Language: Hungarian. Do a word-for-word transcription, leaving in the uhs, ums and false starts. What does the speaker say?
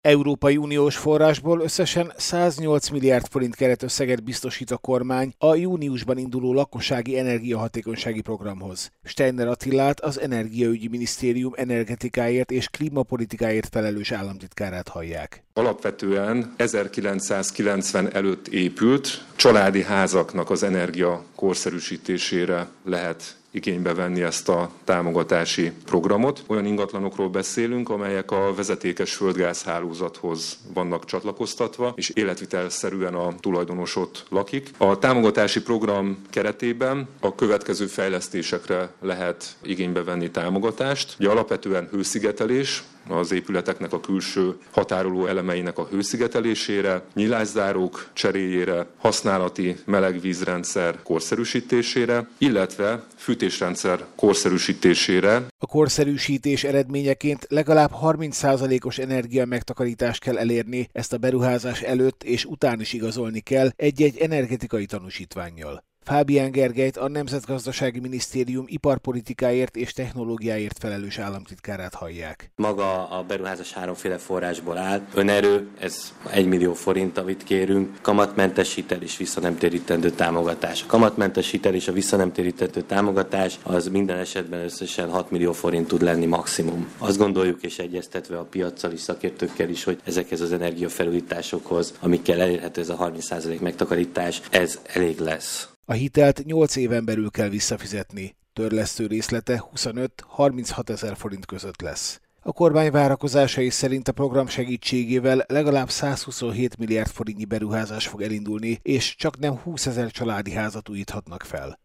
Európai Uniós forrásból összesen száznyolc milliárd forint keretösszeget biztosít a kormány a júniusban induló lakossági energiahatékonysági programhoz. Steiner Attilát, az Energiaügyi Minisztérium energetikáért és klímapolitikáért felelős államtitkárát hallják. Alapvetően ezerkilencszázkilencven előtt épült családi házaknak az energia korszerűsítésére lehet igénybe venni ezt a támogatási programot. Olyan ingatlanokról beszélünk, amelyek a vezetékes földgázhálózathoz vannak csatlakoztatva, és életvitelszerűen a tulajdonos ott lakik. A támogatási program keretében a következő fejlesztésekre lehet igénybe venni támogatást. Ugye alapvetően hőszigetelés, az épületeknek a külső határoló elemeinek a hőszigetelésére, nyilászárók cseréjére, használati melegvízrendszer korszerűsítésére, illetve fűtésrendszer korszerűsítésére. A korszerűsítés eredményeként legalább harminc százalékos energia megtakarítást kell elérni, ezt a beruházás előtt és után is igazolni kell egy-egy energetikai tanúsítvánnyal. Fábián Gergelyt, a Nemzetgazdasági Minisztérium iparpolitikáért és technológiáért felelős államtitkárát hallják. Maga a beruházás háromféle forrásból áll. Önerő, ez egy millió forint, amit kérünk. Kamatmentes hitel és visszanemtérítendő támogatás. A kamatmentes hitel és a visszanemtérítendő támogatás az minden esetben összesen hat millió forint tud lenni maximum. Azt gondoljuk, és egyeztetve a piaccal és szakértőkkel is, hogy ezekhez az energiafelújításokhoz, amikkel elérhető ez a harminc százalék megtakarítás, ez elég lesz. A hitelt nyolc éven belül kell visszafizetni. Törlesztő részlete huszonöt-harminchat ezer forint között lesz. A kormány várakozásai szerint a program segítségével legalább százhuszonhét milliárd forintnyi beruházás fog elindulni, és csak nem húszezer családi házat újíthatnak fel.